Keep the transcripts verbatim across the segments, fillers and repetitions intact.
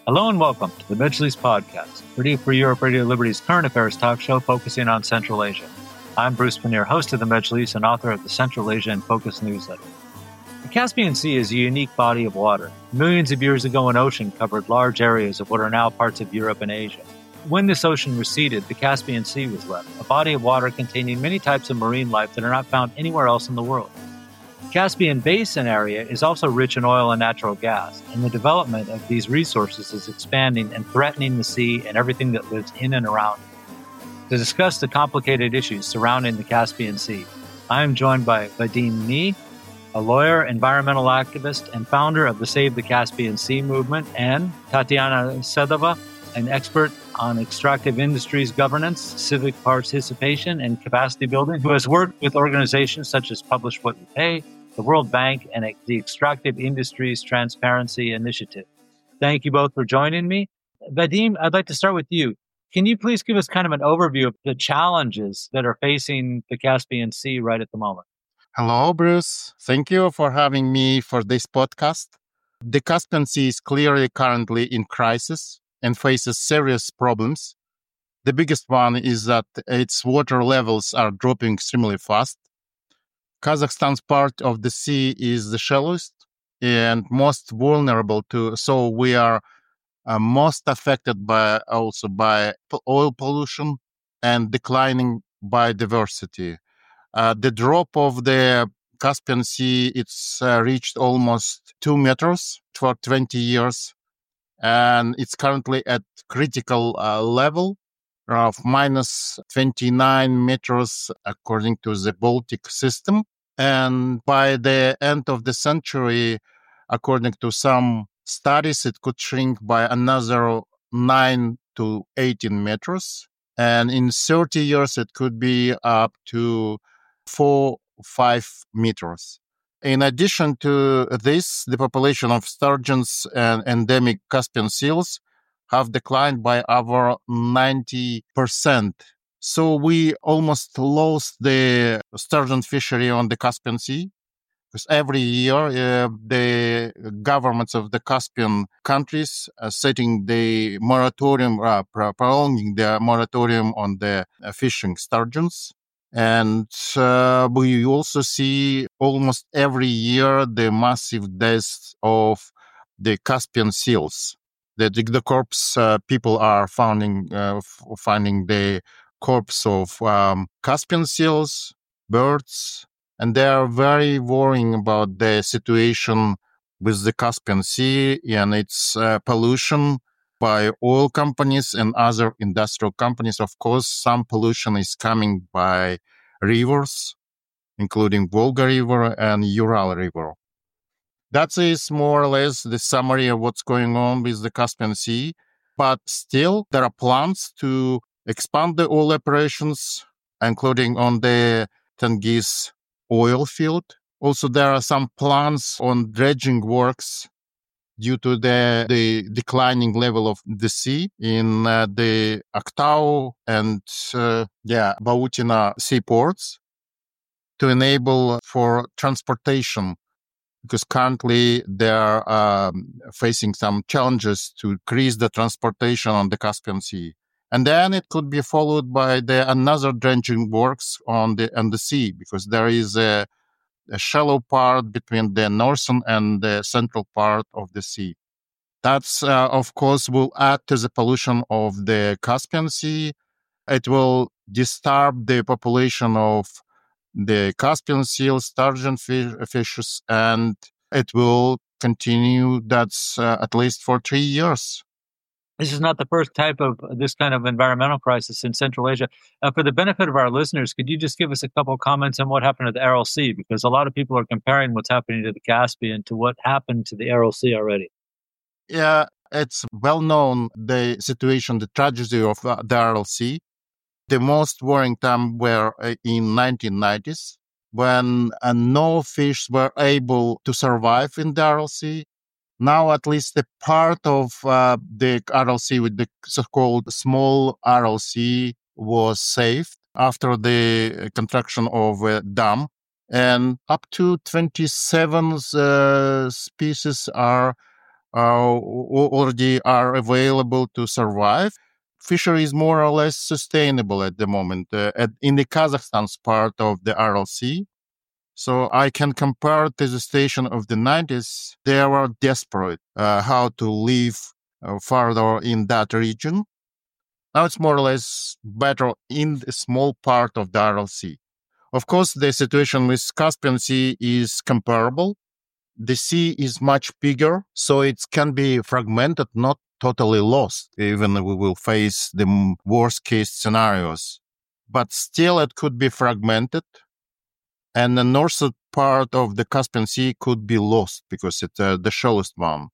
Hello and welcome to the Majlis Podcast, Radio Free Europe, Radio Liberty's current affairs talk show focusing on Central Asia. I'm Bruce Pannier, host of the Majlis and author of the Central Asia in Focus newsletter. The Caspian Sea is a unique body of water. Millions of years ago, an ocean covered large areas of what are now parts of Europe and Asia. When this ocean receded, the Caspian Sea was left, a body of water containing many types of marine life that are not found anywhere else in the world. The Caspian Basin area is also rich in oil and natural gas, and the development of these resources is expanding and threatening the sea and everything that lives in and around it. To discuss the complicated issues surrounding the Caspian Sea, I am joined by Vadim Ni, a lawyer, environmental activist, and founder of the Save the Caspian Sea movement, and Tatiana Sedova, an expert on extractive industries governance, civic participation, and capacity building, who has worked with organizations such as Publish What You Pay, the World Bank, and the Extractive Industries Transparency Initiative. Thank you both for joining me. Vadim, I'd like to start with you. Can you please give us kind of an overview of the challenges that are facing the Caspian Sea right at the moment? Hello, Bruce. Thank you for having me for this podcast. The Caspian Sea is clearly currently in crisis and faces serious problems. The biggest one is that its water levels are dropping extremely fast. Kazakhstan's part of the sea is the shallowest and most vulnerable to, so we are uh, most affected by also by oil pollution and declining biodiversity. Uh, the drop of the Caspian Sea, it's uh, reached almost two meters for twenty years. And it's currently at critical uh, level of minus twenty-nine meters according to the Baltic system. And by the end of the century, according to some studies, it could shrink by another nine to eighteen meters. And in thirty years, it could be up to four, five meters. In addition to this, the population of sturgeons and endemic Caspian seals have declined by over ninety percent. So we almost lost the sturgeon fishery on the Caspian Sea, because every year uh, the governments of the Caspian countries are setting the moratorium, uh, prolonging the moratorium on the uh, fishing sturgeons. And uh, we also see almost every year the massive deaths of the Caspian seals. The, the corpse, uh, people are finding, uh, finding the corpse of um, Caspian seals, birds, and they are very worrying about the situation with the Caspian Sea and its uh, pollution by oil companies and other industrial companies. Of course, some pollution is coming by rivers, including Volga River and Ural River. That is more or less the summary of what's going on with the Caspian Sea. But still, there are plans to expand the oil operations, including on the Tengiz oil field. Also, there are some plans on dredging works due to the, the declining level of the sea in uh, the Aktau and uh, yeah, Bautina seaports to enable for transportation, because currently they are um, facing some challenges to increase the transportation on the Caspian Sea. And then it could be followed by the another dredging works on the on the sea, because there is a a shallow part between the northern and the central part of the sea. That's, uh, of course, will add to the pollution of the Caspian Sea. It will disturb the population of the Caspian seal, sturgeon fish, fishes, and it will continue. That's uh, at least for three years. This is not the first type of this kind of environmental crisis in Central Asia. Uh, for the benefit of our listeners, could you just give us a couple of comments on what happened to the Aral Sea? Because a lot of people are comparing what's happening to the Caspian to what happened to the Aral Sea already. Yeah, it's well known, the situation, the tragedy of uh, the Aral Sea. The most worrying time were uh, in nineteen nineties, when uh, no fish were able to survive in the Aral Sea. Now, at least a part of uh, the Aral Sea, with the so-called small Aral Sea, was saved after the construction of a dam. And up to twenty-seven uh, species are uh, already are available to survive. Fishery is more or less sustainable at the moment uh, at, in the Kazakhstan's part of the R L C. So I can compare to the situation of the nineties. They were desperate uh, how to live uh, further in that region. Now it's more or less better in a small part of the R L C. Of course, the situation with Caspian Sea is comparable. The sea is much bigger, so it can be fragmented, not totally lost, even we will face the worst case scenarios. But still, it could be fragmented. And the northern part of the Caspian Sea could be lost because it's uh, the shallowest one.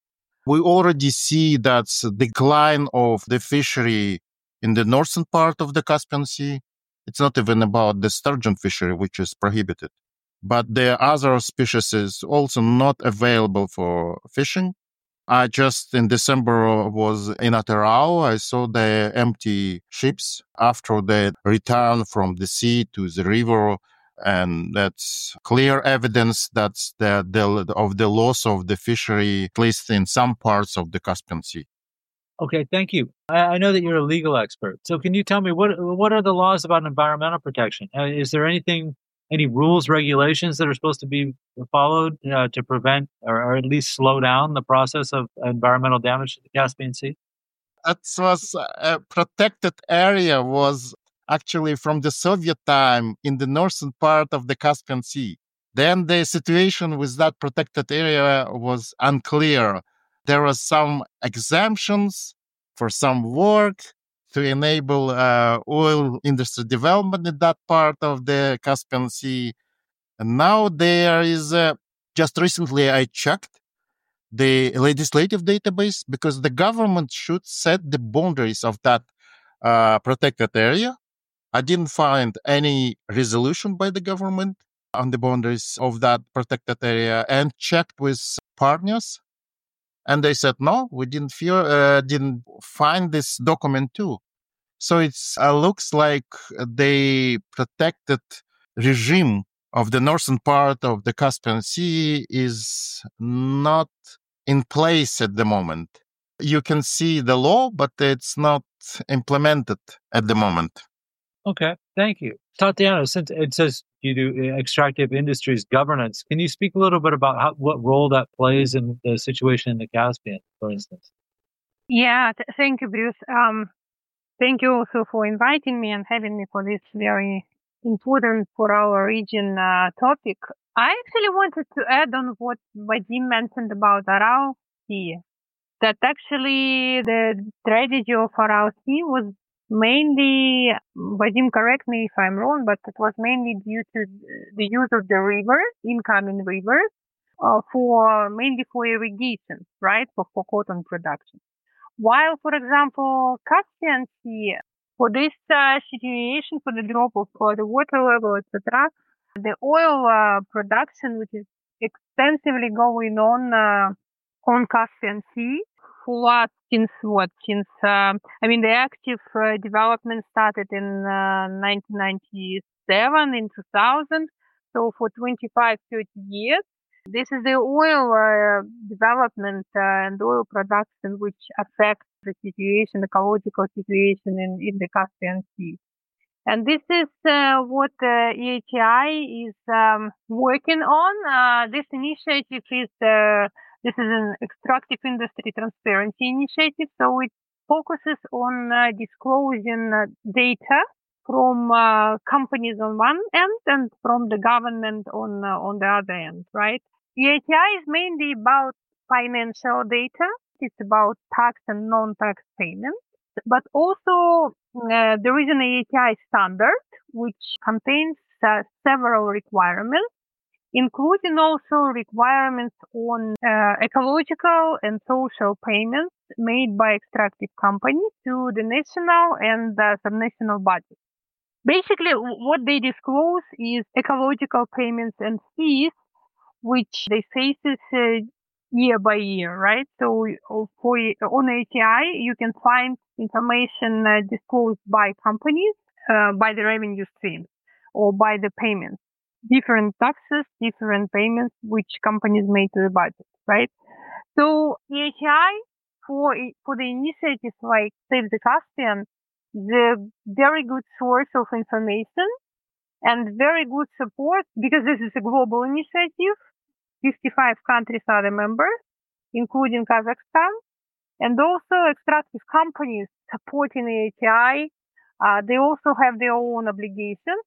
We already see that decline of the fishery in the northern part of the Caspian Sea. It's not even about the sturgeon fishery, which is prohibited. But the other species is also not available for fishing. I just in December was in Atarau. I saw the empty ships after they return from the sea to the river. And that's clear evidence that's the, the of the loss of the fishery, at least in some parts of the Caspian Sea. Okay, thank you. I, I know that you're a legal expert. So can you tell me what what are the laws about environmental protection? Uh, is there anything, any rules, regulations that are supposed to be followed uh, to prevent or, or at least slow down the process of environmental damage to the Caspian Sea? That was a protected area was actually from the Soviet time in the northern part of the Caspian Sea. Then the situation with that protected area was unclear. There were some exemptions for some work to enable uh, oil industry development in that part of the Caspian Sea. And now there is, uh, just recently I checked the legislative database because the government should set the boundaries of that uh, protected area. I didn't find any resolution by the government on the boundaries of that protected area and checked with partners. And they said, no, we didn't feel, uh, didn't find this document too. So it uh, looks like the protected regime of the northern part of the Caspian Sea is not in place at the moment. You can see the law, but it's not implemented at the moment. Okay, thank you. Tatiana, since it says you do extractive industries governance, can you speak a little bit about how, what role that plays in the situation in the Caspian, for instance? Yeah, th- thank you, Bruce. Um, thank you also for inviting me and having me for this very important for our region uh, topic. I actually wanted to add on what Vadim mentioned about Aral Sea, that actually the tragedy of Aral Sea was mainly, Vadim, correct me if I'm wrong, but it was mainly due to the use of the rivers, incoming rivers, uh, for mainly for irrigation, right, for, for cotton production. While, for example, Caspian Sea, for this uh, situation, for the drop of uh, the water level, et cetera, the oil uh, production, which is extensively going on uh, on Caspian Sea, for what, since what, since, um, I mean, the active uh, development started in uh, nineteen ninety-seven, in two thousand, so for twenty-five, thirty years. This is the oil uh, development uh, and oil production which affects the situation, the ecological situation in, in the Caspian Sea. And this is uh, what uh, E A T I is um, working on. Uh, this initiative is uh, this is an extractive industry transparency initiative, so it focuses on uh, disclosing uh, data from uh, companies on one end and from the government on uh, on the other end, right? E A T I is mainly about financial data. It's about tax and non-tax payments. But also uh, there is an E A T I standard which contains uh, several requirements, including also requirements on uh, ecological and social payments made by extractive companies to the national and uh, subnational budget. Basically, what they disclose is ecological payments and fees, which they face uh, year by year, right? So for on A T I, you can find information uh, disclosed by companies, uh, by the revenue streams, or by the payments. Different taxes, different payments which companies make to the budget, right? So E H I for for the initiatives like Save the Caspian, the very good source of information and very good support because this is a global initiative. fifty-five countries are the members, including Kazakhstan, and also extractive companies supporting E H I. Uh, they also have their own obligations.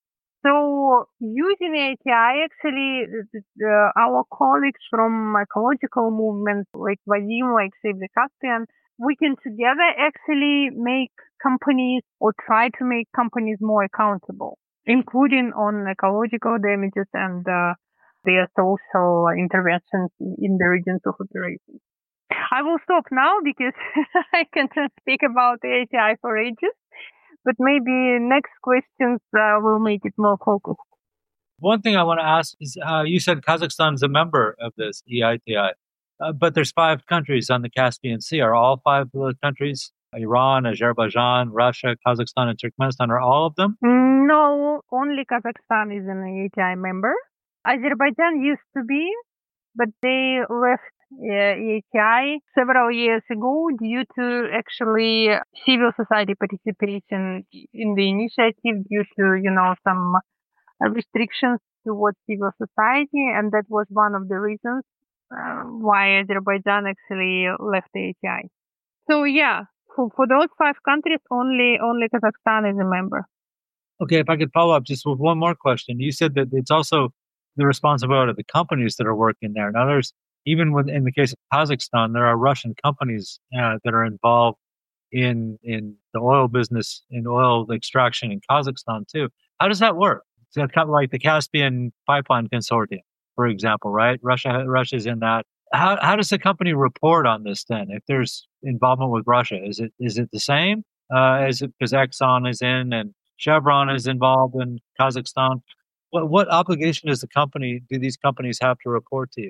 So using E H I, actually, uh, our colleagues from ecological movements like Vadim, like Save the Caspian, we can together actually make companies or try to make companies more accountable, including on ecological damages and uh, their social interventions in the regions of operation. I will stop now because I can speak about E H I for ages. But maybe next questions uh, will make it more focused. One thing I want to ask is, uh, you said Kazakhstan is a member of this E I T I, uh, but there's five countries on the Caspian Sea. Are all five of the countries, Iran, Azerbaijan, Russia, Kazakhstan, and Turkmenistan, are all of them? No, only Kazakhstan is an E I T I member. Azerbaijan used to be, but they left uh, E I T I several years ago due to actually civil society participation in the initiative due to, you know, some restrictions towards civil society. And that was one of the reasons uh, why Azerbaijan actually left E I T I. So yeah, for, for those five countries, only only Kazakhstan is a member. Okay, if I could follow up just with one more question. You said that it's also the responsibility of the companies that are working there. Now, there's, even with, in the case of Kazakhstan, there are Russian companies uh, that are involved in in the oil business, in oil extraction in Kazakhstan too. How does that work? So it's kind of like the Caspian Pipeline Consortium, for example, right? Russia Russia's in that. How how does the company report on this then? If there's involvement with Russia, is it is it the same uh, as it, because Exxon is in and Chevron is involved in Kazakhstan? What what obligation does the company do these companies have to report to you?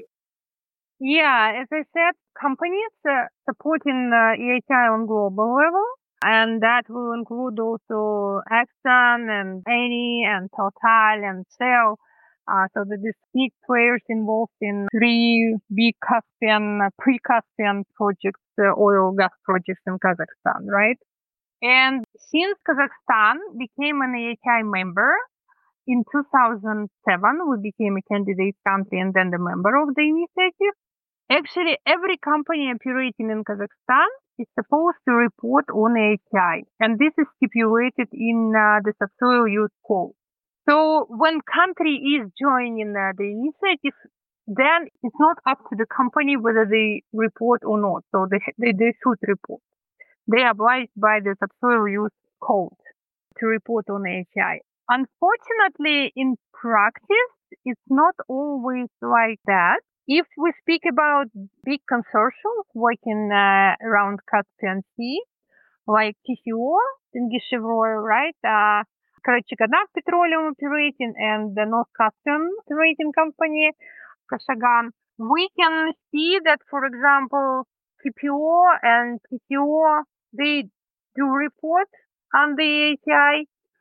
Yeah, as I said, companies uh, supporting uh, E I T I on global level, and that will include also Exxon and Eni and Total and Shell. Uh, so the these big players involved in three big Caspian, uh, pre-Caspian projects, uh, oil gas projects in Kazakhstan, right? And since Kazakhstan became an E I T I member, in two thousand seven, we became a candidate country and then the member of the initiative. Actually, every company operating in Kazakhstan is supposed to report on E I T I, and this is stipulated in uh, the subsoil use code. So when country is joining uh, the initiative, then it's not up to the company whether they report or not. So they, they, they should report. They are obliged by the subsoil use code to report on E I T I. Unfortunately, in practice, it's not always like that. If we speak about big consortiums working uh, around Caspian Sea, like T C O, Tengizchevroil, right? Uh, Karachaganak Petroleum Operating and the North Caspian Operating Company, Kashagan, we can see that, for example, T P O and T C O, they do report on the E I T I,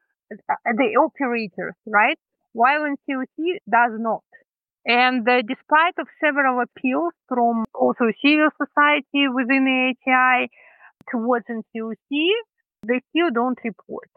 the operators, right? While in C O C does not. And uh, despite of several appeals from also civil society within E I T I towards N C O C, they still don't report.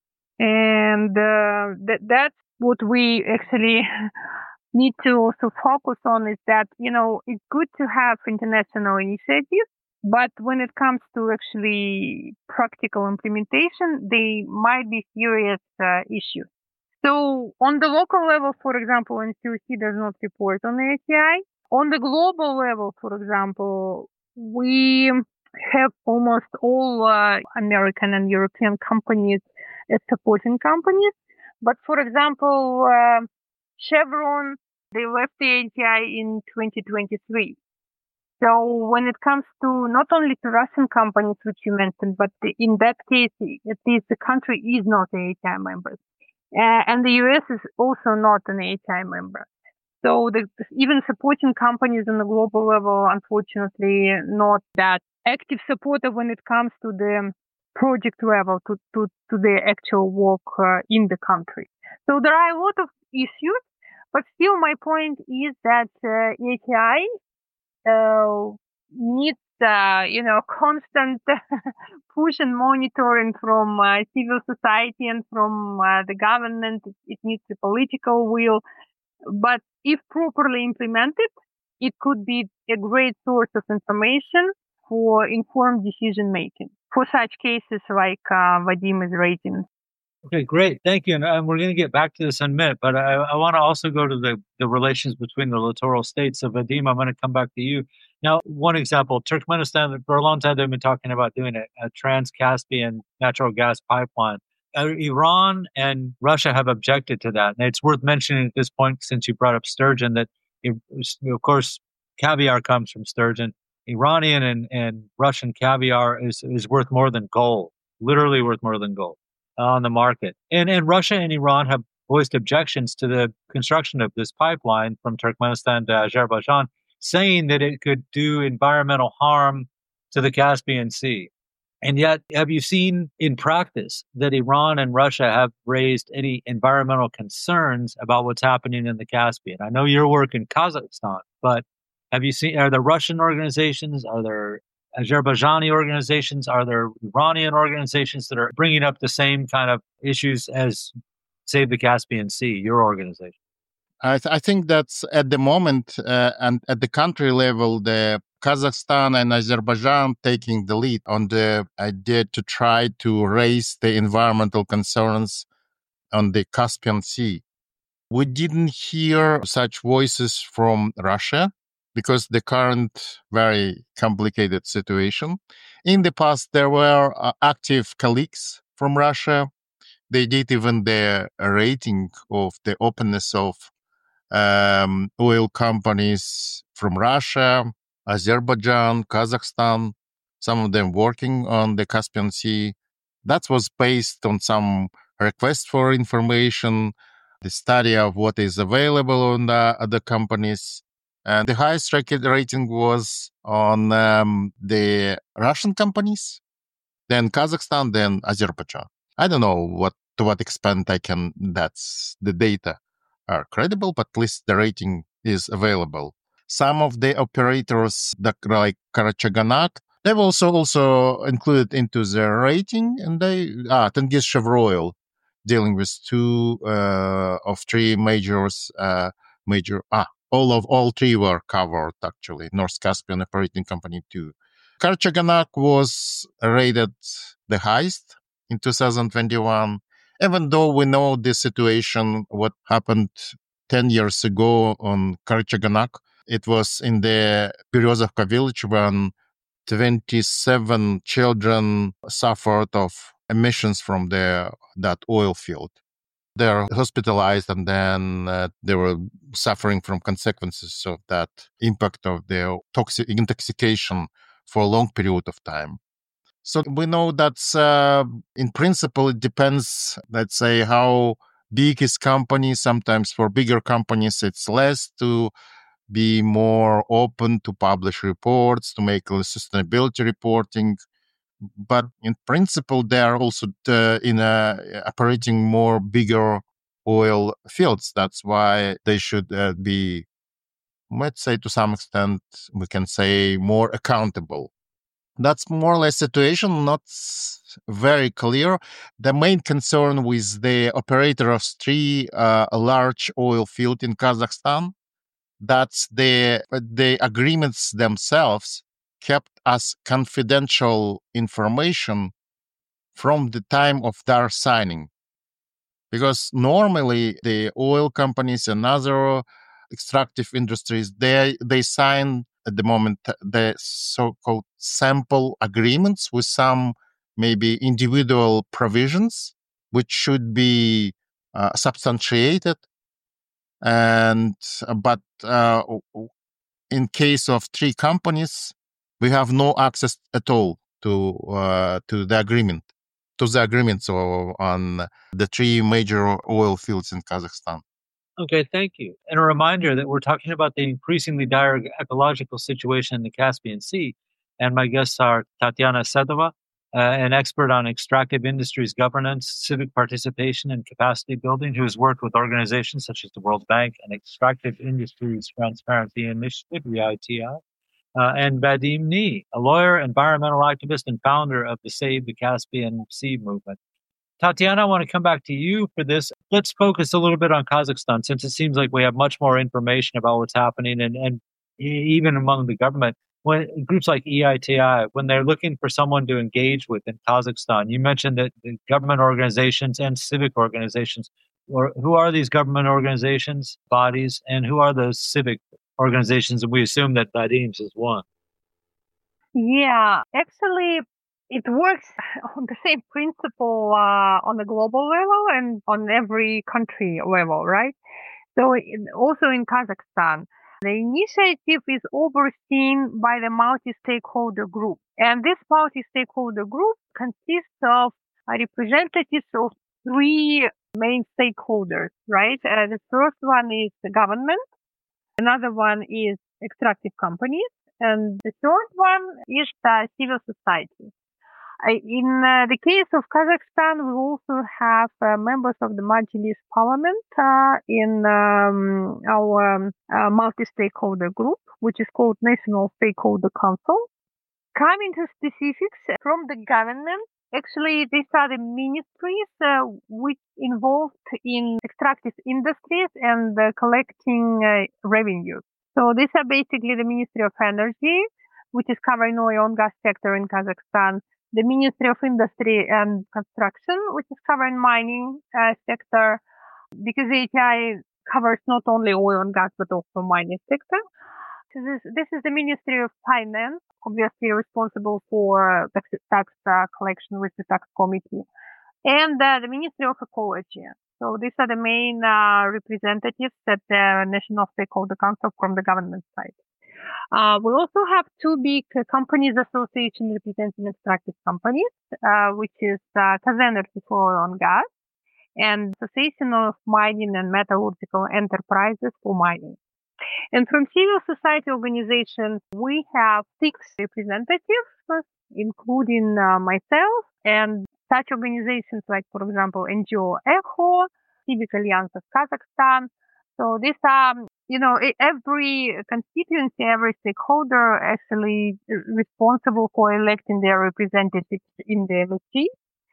And uh, that that's what we actually need to also focus on, is that, you know, it's good to have international initiatives, but when it comes to actually practical implementation, they might be serious uh, issues. So on the local level, for example, N C O C does not report on E I T I. On the global level, for example, we have almost all uh, American and European companies as supporting companies. But for example, uh, Chevron, they left the E I T I in twenty twenty-three. So when it comes to not only to Russian companies, which you mentioned, but in that case, at least the country is not an E I T I member. Uh, and the U S is also not an E I T I member. So the, even supporting companies on the global level, unfortunately, not that active supporter when it comes to the project level, to, to, to the actual work uh, in the country. So there are a lot of issues, but still my point is that uh, E I T I uh, needs, uh, you know, constant push and monitoring from uh, civil society and from uh, the government. It, it needs a political will. But if properly implemented, it could be a great source of information for informed decision making for such cases like uh, Vadim is raising. Okay, great. Thank you. And, and we're going to get back to this in a minute, but I, I want to also go to the, the relations between the littoral states. So, Vadim, I'm going to come back to you. Now, one example, Turkmenistan, for a long time, they've been talking about doing a, a Trans-Caspian natural gas pipeline. Uh, Iran and Russia have objected to that. And it's worth mentioning at this point, since you brought up sturgeon, that, it, of course, caviar comes from sturgeon. Iranian and, and Russian caviar is, is worth more than gold, literally worth more than gold on the market. And and Russia and Iran have voiced objections to the construction of this pipeline from Turkmenistan to Azerbaijan, saying that it could do environmental harm to the Caspian Sea. And yet, have you seen in practice that Iran and Russia have raised any environmental concerns about what's happening in the Caspian? I know your work in Kazakhstan, but have you seen, are there Russian organizations, are there Azerbaijani organizations, are there Iranian organizations that are bringing up the same kind of issues as Save the Caspian Sea, your organization? I, th- I think that's at the moment uh, and at the country level, the Kazakhstan and Azerbaijan taking the lead on the idea to try to raise the environmental concerns on the Caspian Sea. We didn't hear such voices from Russia because the current very complicated situation. In the past, there were uh, active colleagues from Russia. They did even the rating of the openness of um, oil companies from Russia, Azerbaijan, Kazakhstan, some of them working on the Caspian Sea. That was based on some request for information, the study of what is available on the other companies. And the highest rating was on um, the Russian companies, then Kazakhstan, then Azerbaijan. I don't know what to what extent I can, that's the data are credible, but at least the rating is available. Some of the operators, like Karachaganak, they've also also included into their rating, and they ah Tengiz Chevroil, dealing with two uh, of three majors, uh, major ah all of all three were covered actually. North Caspian Operating Company too. Karachaganak was rated the highest in two thousand twenty-one. Even though we know the situation, what happened ten years ago on Karachaganak, it was in the Berezovka village when twenty-seven children suffered of emissions from the, that oil field. They are hospitalized and then uh, they were suffering from consequences of that impact of their toxic intoxication for a long period of time. So we know that uh, in principle, it depends, let's say, how big is company. Sometimes for bigger companies, it's less to be more open to publish reports, to make sustainability reporting. But in principle, they are also uh, in a, operating more bigger oil fields. That's why they should uh, be, let's say, to some extent, we can say, more accountable. That's more or less situation, not very clear. The main concern with the operator of three uh, large oil field in Kazakhstan, that's the the agreements themselves kept as confidential information from the time of their signing. Because normally the oil companies and other extractive industries, they they sign at the moment the so-called sample agreements with some maybe individual provisions, which should be uh, substantiated. And but uh, in case of three companies, we have no access at all to uh, to the agreement, to the agreements on the three major oil fields in Kazakhstan. Okay, thank you. And a reminder that we're talking about the increasingly dire ecological situation in the Caspian Sea. And my guests are Tatiana Sedova, uh, an expert on extractive industries governance, civic participation, and capacity building, who has worked with organizations such as the World Bank and Extractive Industries Transparency Initiative, the I T I. uh, and Vadim Nee, a lawyer, environmental activist, and founder of the Save the Caspian Sea movement. Tatiana, I want to come back to you for this. Let's focus a little bit on Kazakhstan, since it seems like we have much more information about what's happening, and, and even among the government. When groups like E I T I, when they're looking for someone to engage with in Kazakhstan, you mentioned that the government organizations and civic organizations, or who are these government organizations, bodies, and who are those civic organizations? And we assume that Vadim's is one. Yeah, actually, it works on the same principle uh, on the global level and on every country level, right? So in, also in Kazakhstan, the initiative is overseen by the multi-stakeholder group. And this multi-stakeholder group consists of representatives of three main stakeholders, right? Uh, the first one is the government. Another one is extractive companies. And the third one is the civil society. In uh, the case of Kazakhstan, we also have uh, members of the Majlis Parliament uh, in um, our um, uh, multi-stakeholder group, which is called National Stakeholder Council. Coming to specifics from the government, actually, these are the ministries uh, which involved in extractive industries and uh, collecting uh, revenue. So these are basically the Ministry of Energy, which is covering oil and gas sector in Kazakhstan, the Ministry of Industry and Construction, which is covering mining uh, sector, because A T I covers not only oil and gas, but also mining sector. So this, this is the Ministry of Finance, obviously responsible for tax, tax uh, collection with the tax committee, and uh, the Ministry of Ecology. So these are the main uh, representatives at the National Stakeholder Council from the government side. Uh, we also have two big uh, companies association representing extractive companies, uh, which is uh, Kazenergy for oil and gas and Association of Mining and Metallurgical Enterprises for mining. And from civil society organizations, we have six representatives, including uh, myself, and such organizations like, for example, N G O ECHO, Civic Alliance of Kazakhstan. So these are, you know, every constituency, every stakeholder actually responsible for electing their representatives in the M S C,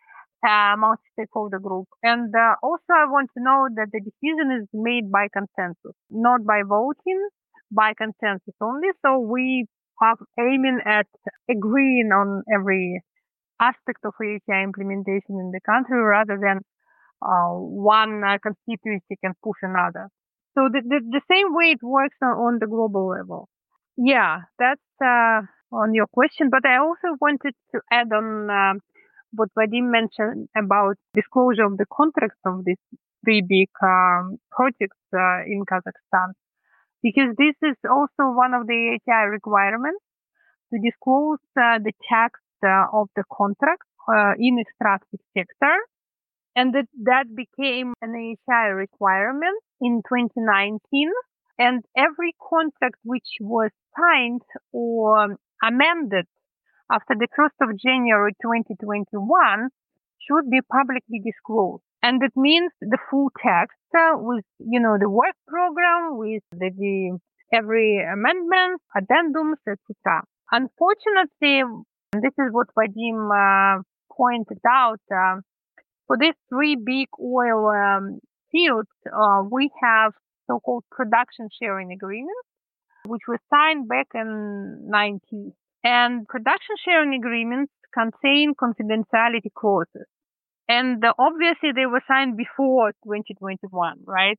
uh, multi-stakeholder group. And uh, also I want to know that the decision is made by consensus, not by voting, by consensus only. So we are aiming at agreeing on every aspect of A T I implementation in the country rather than uh, one uh, constituency can push another. So the, the, the same way it works on the global level. Yeah, that's uh, on your question. But I also wanted to add on uh, what Vadim mentioned about disclosure of the contracts of these three big um, projects uh, in Kazakhstan, because this is also one of the A T I requirements to disclose uh, the text uh, of the contract uh, in extractive sector. And that, that became an A T I requirement in twenty nineteen. And every contract which was signed or amended after the first of January twenty twenty-one should be publicly disclosed. And that means the full text uh, with, you know, the work program, with the, the every amendment, addendums, et cetera. Unfortunately, this is what Vadim uh, pointed out, uh, for these three big oil um, fields, uh, we have so-called production sharing agreements, which were signed back in nineties. And production sharing agreements contain confidentiality clauses. And uh, obviously they were signed before twenty twenty-one, right?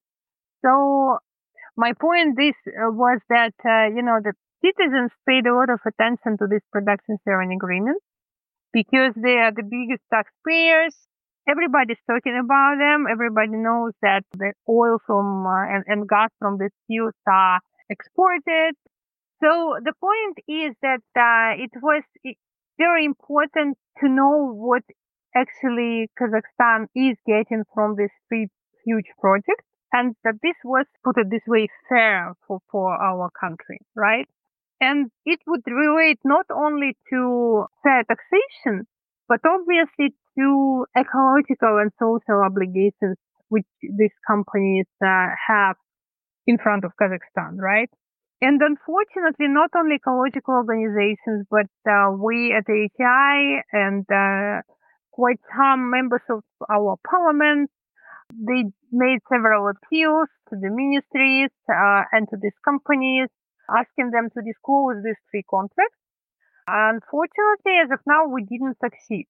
So my point this uh, was that, uh, you know, the citizens paid a lot of attention to these production sharing agreements because they are the biggest taxpayers. Everybody's talking about them. Everybody knows that the oil from uh, and, and gas from the fields are exported. So the point is that uh, it was very important to know what actually Kazakhstan is getting from these three huge projects, and that this was, put it this way, fair for, for our country, right? And it would relate not only to fair taxation, but obviously to ecological and social obligations which these companies uh, have in front of Kazakhstan, right? And unfortunately, not only ecological organizations, but uh, we at A T I and uh, quite some members of our parliament, they made several appeals to the ministries uh, and to these companies, asking them to disclose these three contracts. Unfortunately, as of now, we didn't succeed.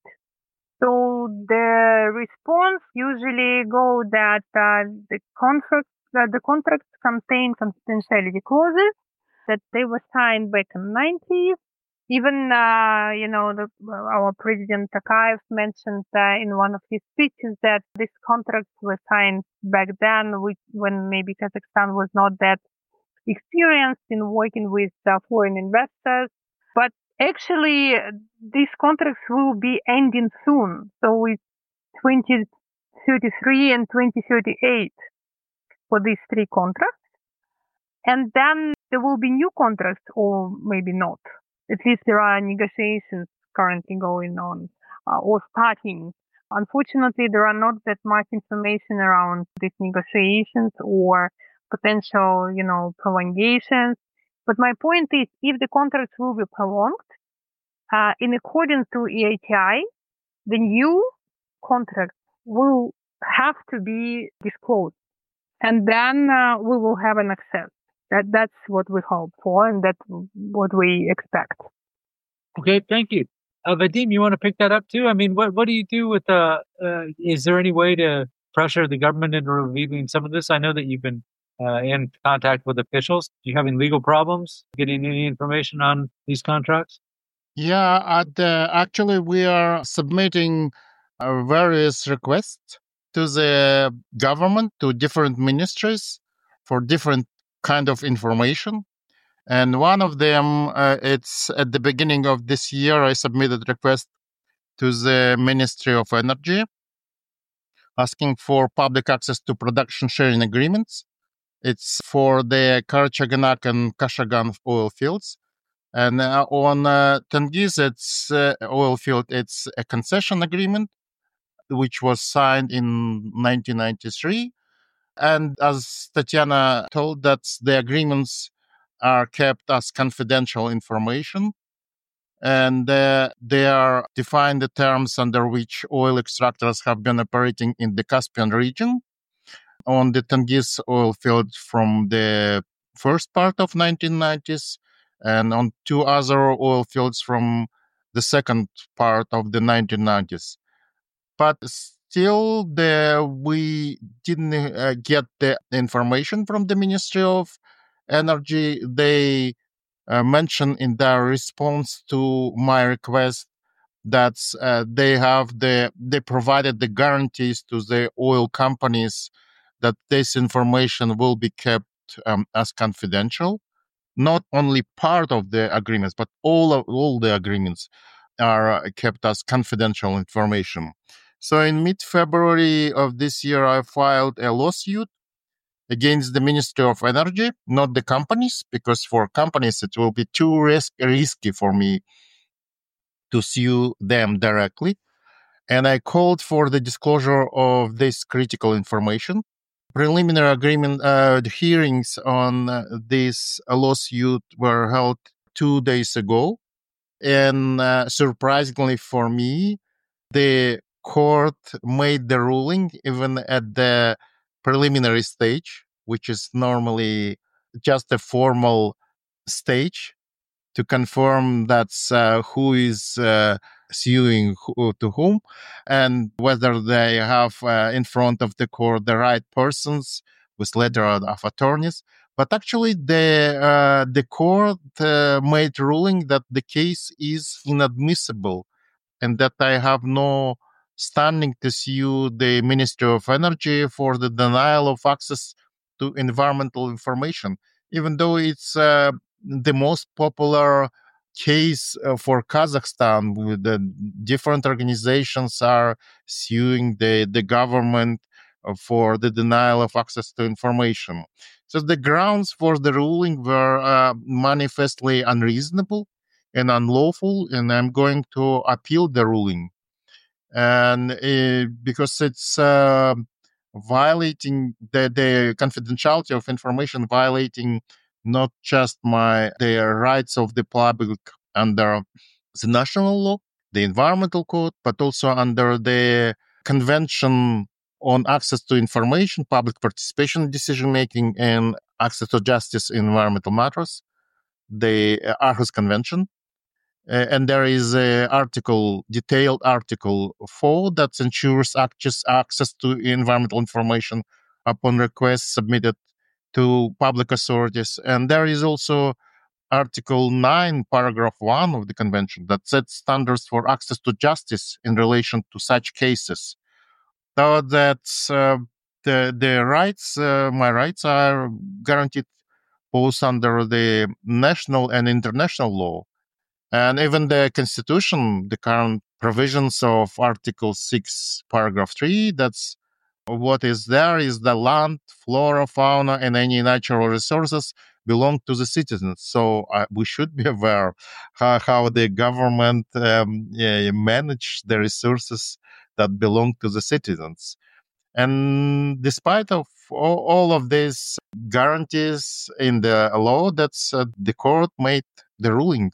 So the response usually go that uh, the contract uh, the contracts contain confidentiality clauses, that they were signed back in the nineties. Even uh, you know the, our president Takayev mentioned uh, in one of his speeches that these contracts were signed back then, which, when maybe Kazakhstan was not that experienced in working with uh, foreign investors. But actually, these contracts will be ending soon. So it's twenty thirty-three and twenty thirty-eight for these three contracts. And then there will be new contracts, or maybe not. At least there are negotiations currently going on uh, or starting. Unfortunately, there are not that much information around these negotiations or potential, you know, prolongations. But my point is, if the contracts will be prolonged, uh, in accordance to E A T I, the new contracts will have to be disclosed, and then uh, we will have an access. That that's what we hope for, and that's what we expect. Okay, thank you. Uh, Vadim, you want to pick that up too? I mean, what what do you do with uh, uh is there any way to pressure the government into revealing some of this? I know that you've been uh, in contact with officials. Do you have any legal problems getting any information on these contracts? Yeah, at, uh, actually, we are submitting uh, various requests to the government, to different ministries for different kind of information. And one of them, uh, it's at the beginning of this year, I submitted request to the Ministry of Energy asking for public access to production sharing agreements. It's for the Karachaganak and Kashagan oil fields. And uh, on uh, Tengiz, it's uh, oil field, it's a concession agreement, which was signed in nineteen ninety-three. And as Tatiana told, that the agreements are kept as confidential information. And uh, they are defined the terms under which oil extractors have been operating in the Caspian region on the Tengiz oil field from the first part of nineteen nineties and on two other oil fields from the second part of the nineteen nineties. But still, the, we didn't uh, get the information from the Ministry of Energy. They uh, mentioned in their response to my request that uh, they have the they provided the guarantees to the oil companies that this information will be kept um, as confidential. Not only part of the agreements, but all of all the agreements are uh, kept as confidential information. So in mid-February of this year, I filed a lawsuit against the Ministry of Energy, not the companies, because for companies it will be too risk- risky for me to sue them directly. And I called for the disclosure of this critical information. Preliminary agreement uh, hearings on uh, this lawsuit were held two days ago. And uh, surprisingly for me, the court made the ruling even at the preliminary stage, which is normally just a formal stage to confirm that's uh, who is uh, suing who, to whom, and whether they have uh, in front of the court the right persons with letter of attorneys. But actually, the uh, the court uh, made ruling that the case is inadmissible and that I have no standing to sue the Ministry of Energy for the denial of access to environmental information, even though it's uh, the most popular case uh, for Kazakhstan, with the different organizations are suing the, the government uh, for the denial of access to information. So the grounds for the ruling were uh, manifestly unreasonable and unlawful, and I'm going to appeal the ruling. And uh, because it's uh, violating the, the confidentiality of information, violating not just my the rights of the public under the national law, the environmental code, but also under the Convention on Access to Information, Public Participation in Decision Making, and Access to Justice in Environmental Matters, the uh, Aarhus Convention. Uh, and there is a article, detailed article four that ensures access, access to environmental information upon request submitted to public authorities. And there is also Article nine, Paragraph one of the Convention that sets standards for access to justice in relation to such cases. So that uh, the, the rights, uh, my rights are guaranteed both under the national and international law. And even the Constitution, the current provisions of Article six, Paragraph three, that's what is there is the land, flora, fauna, and any natural resources belong to the citizens. So uh, we should be aware how, how the government um, yeah, manage the resources that belong to the citizens. And despite of all, all of these guarantees in the law, that's uh, the court made the ruling.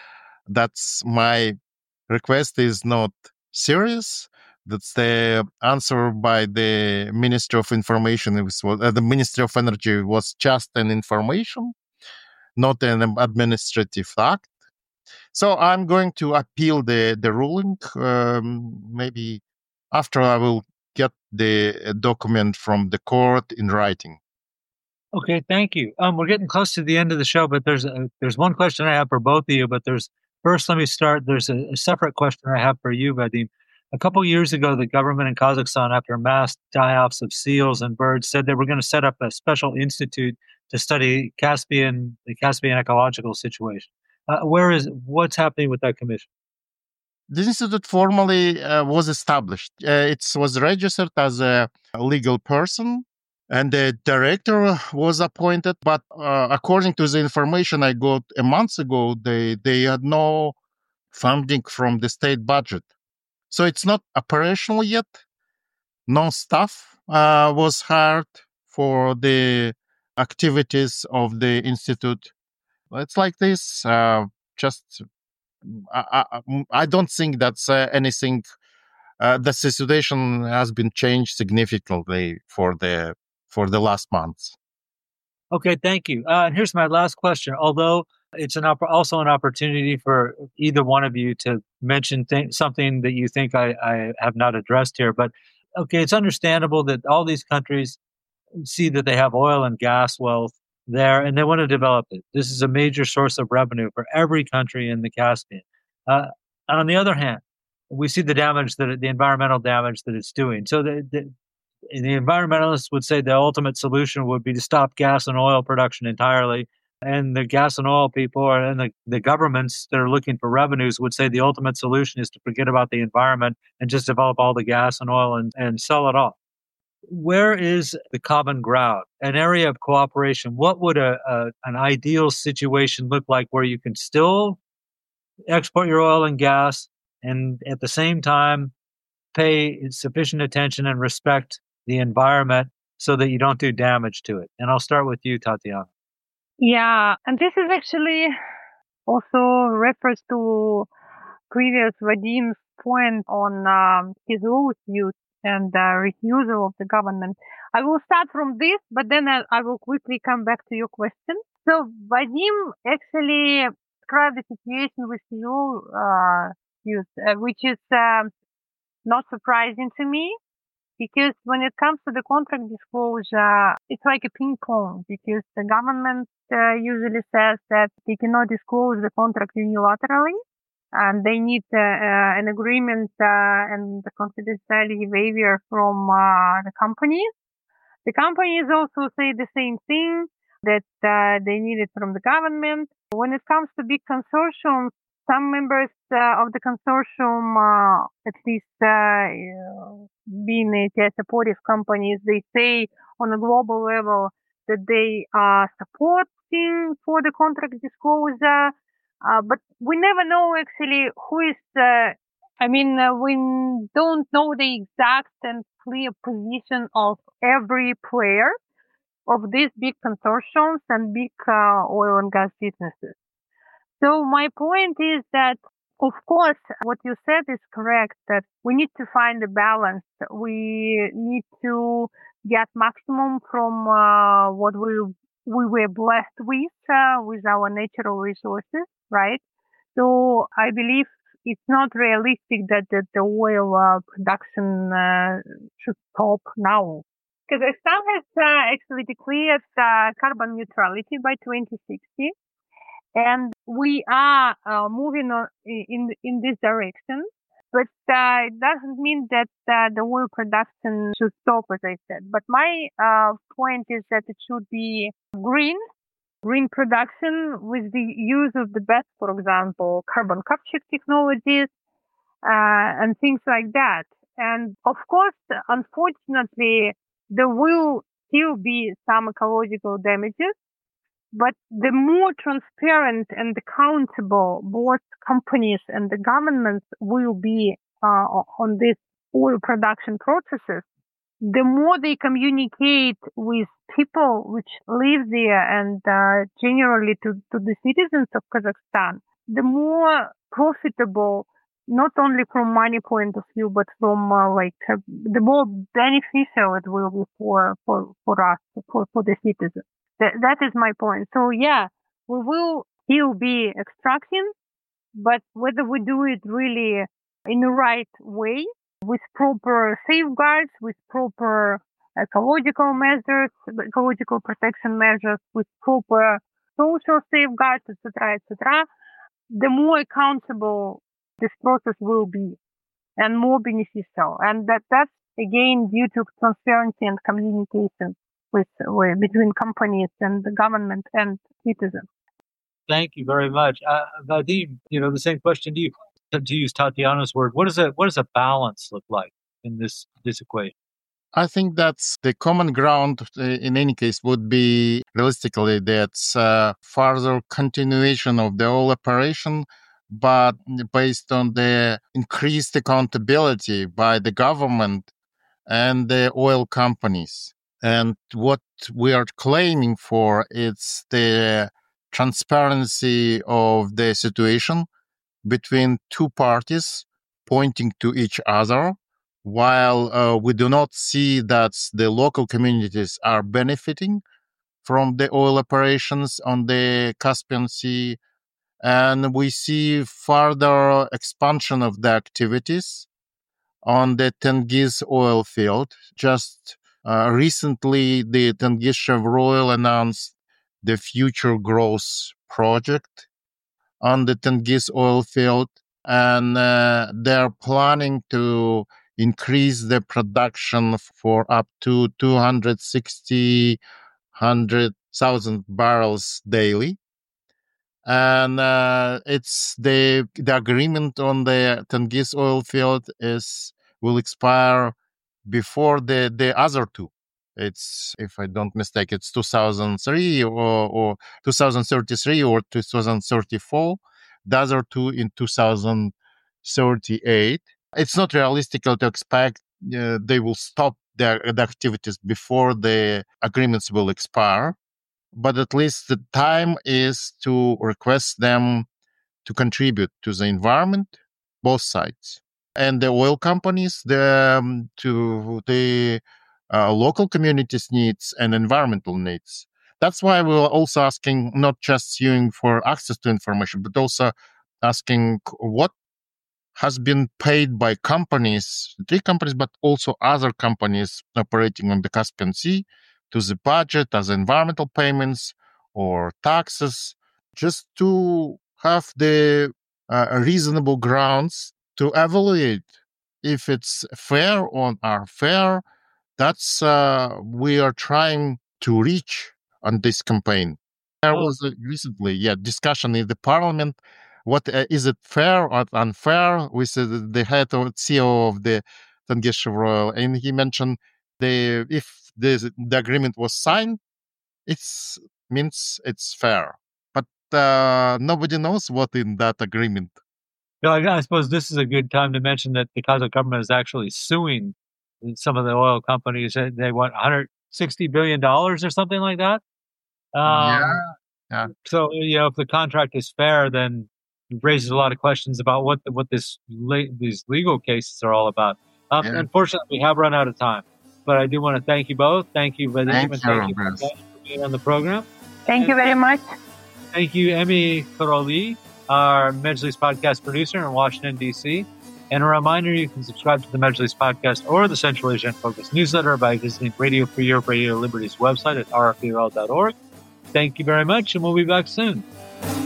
That's my request is not serious. That's the answer by the Ministry of Information. It was, uh, the Ministry of Energy was just an information, not an administrative act. So I'm going to appeal the, the ruling. Um, maybe after I will get the document from the court in writing. Okay, thank you. Um, we're getting close to the end of the show, but there's a, there's one question I have for both of you. But there's first, let me start. There's a, a separate question I have for you, Vadim. A couple years ago, the government in Kazakhstan, after mass die-offs of seals and birds, said they were going to set up a special institute to study Caspian, the Caspian ecological situation. Uh, where is what's happening with that commission? This institute formally uh, was established. Uh, it was registered as a legal person, and the director was appointed. But uh, according to the information I got a month ago, they, they had no funding from the state budget. So it's not operational yet. No staff uh, was hired for the activities of the institute. It's like this. Uh, just I, I, I don't think that's uh, anything. Uh, the situation has been changed significantly for the for the last months. Okay, thank you. Uh, and here's my last question. Although it's an opp- also an opportunity for either one of you to mention th- something that you think I, I have not addressed here. But okay, it's understandable that all these countries see that they have oil and gas wealth there, and they want to develop it. This is a major source of revenue for every country in the Caspian. Uh, and on the other hand, we see the damage that it, the environmental damage that it's doing. So the, the the environmentalists would say the ultimate solution would be to stop gas and oil production entirely. And the gas and oil people and the, the governments that are looking for revenues would say the ultimate solution is to forget about the environment and just develop all the gas and oil and, and sell it off. Where is the common ground, an area of cooperation? What would a, a an ideal situation look like where you can still export your oil and gas and at the same time pay sufficient attention and respect the environment so that you don't do damage to it? And I'll start with you, Tatiana. Yeah, and this is actually also refers to previous Vadim's point on um, his lawsuit and uh, refusal of the government. I will start from this, but then I, I will quickly come back to your question. So Vadim actually described the situation with you, uh, used, uh, which is uh, not surprising to me, because when it comes to the contract disclosure, it's like a ping pong, because the government uh, usually says that they cannot disclose the contract unilaterally, and they need uh, uh, an agreement uh, and the confidentiality waiver from uh, the companies. The companies also say the same thing, that uh, they need it from the government. When it comes to big consortiums, some members uh, of the consortium, uh, at least uh, being A T I supportive companies, they say on a global level that they are supporting for the contract disclosure. Uh, but we never know actually who is, uh, I mean, uh, we don't know the exact and clear position of every player. of these big consortiums and big uh, oil and gas businesses. So my point is that, of course, what you said is correct, that we need to find a balance. We need to get maximum from uh, what we we were blessed with, uh, with our natural resources, right? So I believe it's not realistic that, that the oil uh, production uh, should stop now. Kazakhstan has uh, actually declared uh, carbon neutrality by twenty sixty. And we are uh, moving on in in this direction, but uh, it doesn't mean that uh, the oil production should stop, as I said. But my uh, point is that it should be green, green production with the use of the best, for example, carbon capture technologies uh, and things like that. And of course, unfortunately, there will still be some ecological damages. But the more transparent and accountable both companies and the governments will be uh, on these oil production processes, the more they communicate with people which live there and uh, generally to, to the citizens of Kazakhstan, the more profitable, not only from money point of view, but from uh, like uh, the more beneficial it will be for for, for us, for, for the citizens. That, that is my point. So yeah, we will still be extracting, but whether we do it really in the right way, with proper safeguards, with proper ecological measures, ecological protection measures, with proper social safeguards, et cetera, et cetera, the more accountable this process will be and more beneficial. And that that's again due to transparency and communication. With, with between companies and the government and citizens. Thank you very much, uh, Vadim. You know, the same question to you. To use Tatiana's word, what does a what does a balance look like in this this equation? I think that's the common ground. Uh, in any case, would be realistically that's uh, further continuation of the whole operation, but based on the increased accountability by the government and the oil companies. And what we are claiming for is the transparency of the situation between two parties pointing to each other, while uh, we do not see that the local communities are benefiting from the oil operations on the Caspian Sea. And we see further expansion of the activities on the Tengiz oil field. Just Uh, recently, the Tengiz Chevroil announced the Future Growth project on the Tengiz oil field, and uh, they're planning to increase the production for up to two hundred sixty, one hundred thousand barrels daily. And uh, it's the the agreement on the Tengiz oil field is will expire before the, the other two. It's, if I don't mistake, it's two thousand three or, or two thousand thirty-three or two thousand thirty-four. The other two in two thousand thirty-eight. It's not realistic to expect uh, they will stop their, their activities before the agreements will expire. But at least the time is to request them to contribute to the environment, both sides. And the oil companies, the, um, to the uh, local communities' needs and environmental needs. That's why we were also asking, not just suing for access to information, but also asking what has been paid by companies, three companies, but also other companies operating on the Caspian Sea to the budget as environmental payments or taxes, just to have the uh, reasonable grounds to evaluate if it's fair or unfair. That's uh, we are trying to reach on this campaign. There was a recently, yeah, discussion in the parliament. What uh, is it fair or unfair? With uh, the head or C E O of the Tengiz Chevroil, and he mentioned the if the the agreement was signed, it's means it's fair. But uh, nobody knows what in that agreement. Yeah, I, I suppose this is a good time to mention that the Kazakh government is actually suing some of the oil companies. They want one hundred sixty billion dollars or something like that. Um, yeah. Yeah. So, you know, if the contract is fair, then it raises a lot of questions about what the, what this le- these legal cases are all about. Um, Yeah. Unfortunately, we have run out of time, but I do want to thank you both. Thank you, Vadim, Thank and you, thank you for Bruce. being on the program. Thank you very much. Thank you, Emmy Karoli, our Majlis podcast producer in Washington, D C. And a reminder, you can subscribe to the Majlis podcast or the Central Asian Focus newsletter by visiting Radio Free Europe, Radio Liberty's website at r f e r l dot org. Thank you very much, and we'll be back soon.